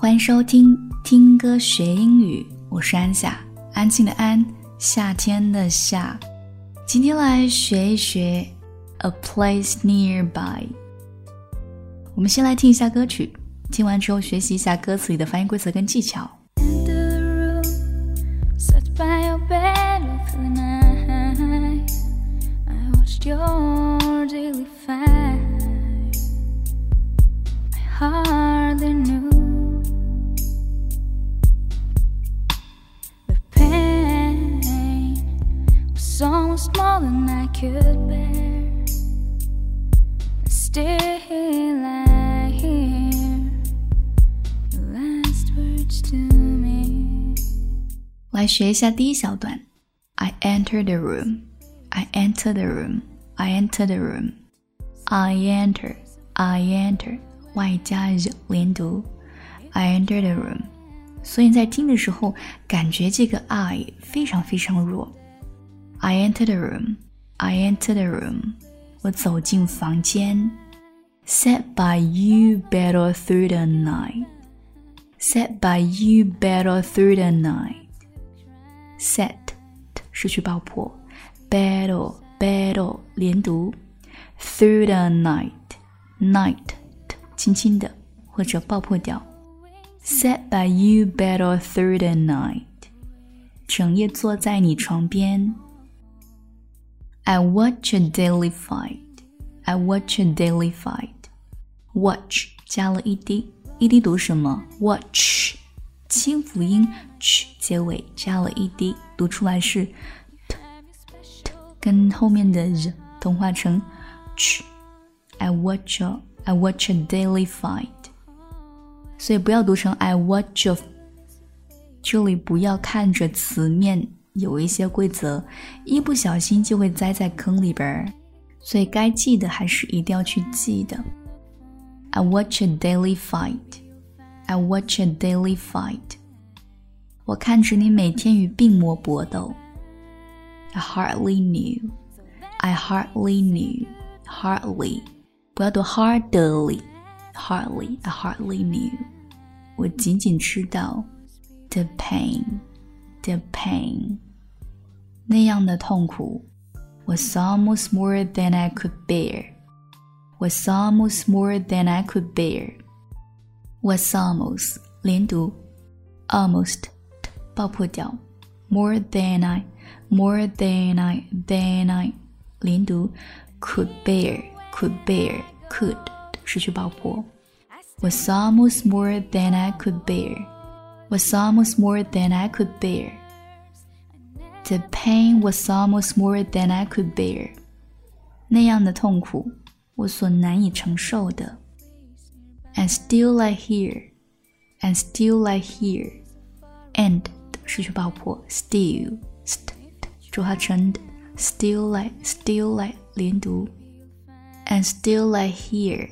欢迎收听听歌学英语，我是安夏，安静的安，夏天的夏。今天来学一学 A place nearby。 我们先来听一下歌曲，听完之后学习一下歌词里的发音规则跟技巧。 Hardly knew the pain was almost more than I could bear. Still I hear your last words to me. 来学一下第一小段。 I enter the room, I enter the room, I enter the room, I enter, I enter Y 加 Z 连读 I enter the room， 所以在听的时候感觉这个 I 非常非常弱。 I enter the room, I enter the room， 我走进房间。 Sat by you battle through the night, Sat by you battle through the night. Sat 失去爆破， battle battle 连读 through the night night轻轻的或者爆破掉。 Sat by you battle through the night， 整夜坐在你床边。 I watch a daily fight, I watch a daily fight。 Watch 加了 ed 读什么？ Watch 清辅音 ch 结尾加了 ed 读出来是 t， 跟后面的 z 同化成 ch。 I watch a daily fight， 所以不要读成 I watch a， 这里不要看着词面有一些规则，一不小心就会栽在坑里边，所以该记的还是一定要去记的。 I watch a daily fight， I watch a daily fight， 我看着你每天与病魔搏斗。 I hardly knew， I hardly knew， hardly不要读 hardly hardly I hardly knew， 我仅仅知道 the pain 那样的痛苦 was almost more than I could bear， was almost more than I could bear， was almost 连读 almost 爆破掉 more than I 连读 could bear could 失去爆破 was almost more than I could bear， was almost more than I could bear， the pain was almost more than I could bear， 那样的痛苦我所难以承受的。 and still I hear and 失去爆破 still 浊化成 still I 连读And still I hear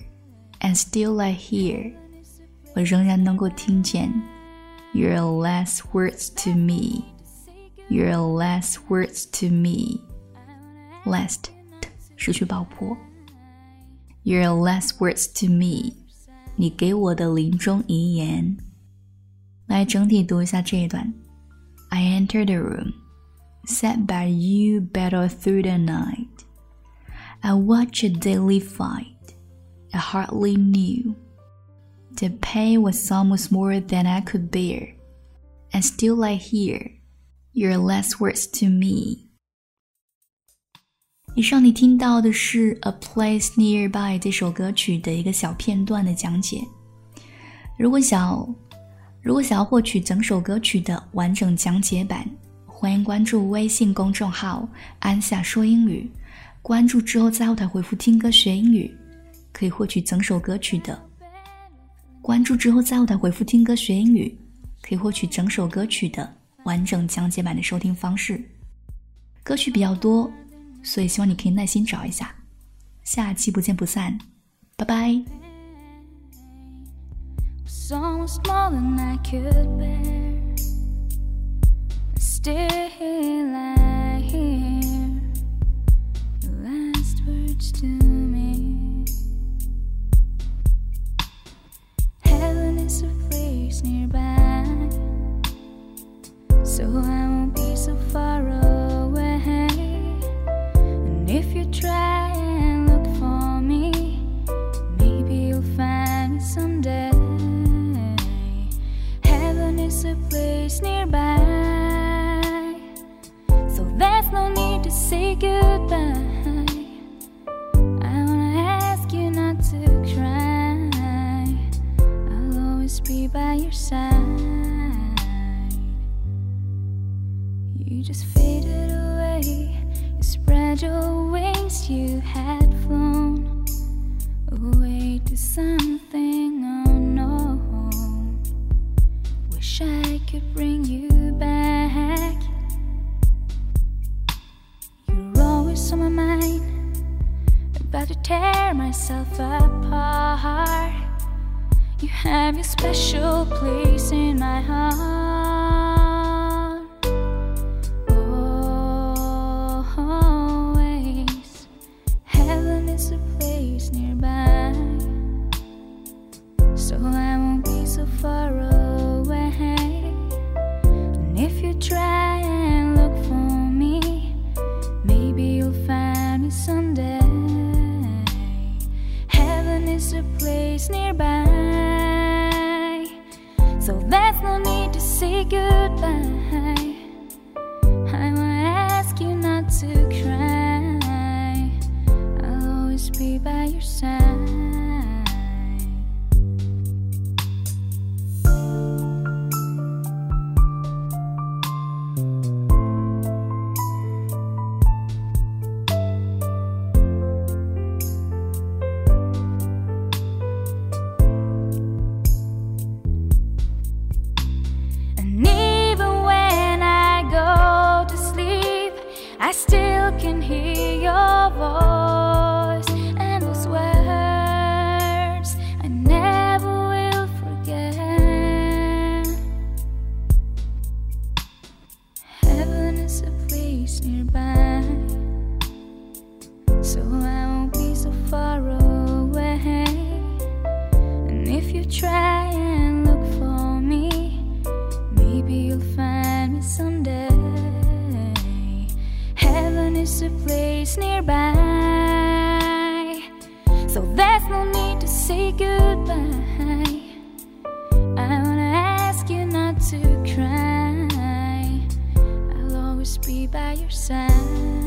我仍然能够听见 Your last words to me Your last words to me Last 失去爆破 Your last words to me 你给我的临终遗言。来整体读一下这一段。 I enter the room Sat by you battle through the night I watch a daily fight, I hardly knew. The pain was almost more than I could bear, and still I hear your last words to me. 以上你听到的是 A Place Nearby 这首歌曲的一个小片段的讲解。如果想要获取整首歌曲的完整讲解版，欢迎关注微信公众号安夏说英语，关注之后在后台回复听歌学英语，可以获取整首歌曲的。关注之后在后台回复听歌学英语，可以获取整首歌曲的完整讲解版的收听方式。歌曲比较多，所以希望你可以耐心找一下。下期不见不散，拜拜。 To me, heaven is a place near side. You just faded away. You spread your wings. You had flown away to something unknown. Wish I could bring you back. You're always on my mind, about to tear myself apart. You have your special place in my heart. Always, heaven is a place nearby, so I won't be so far away. And if you try and look for me, maybe you'll find me someday. Heaven is a place nearby, so there's no need to say goodbye. I wanna ask you not to cry. I'll always be by your side. I still can hear your voice, and those words I never will forget. Heaven is a place nearby, so I won't be so far away. And if you try and look for me, maybe you'll find me someday. Heaven is a place nearby, so there's no need to say goodbye. I wanna ask you not to cry. I'll always be by your side.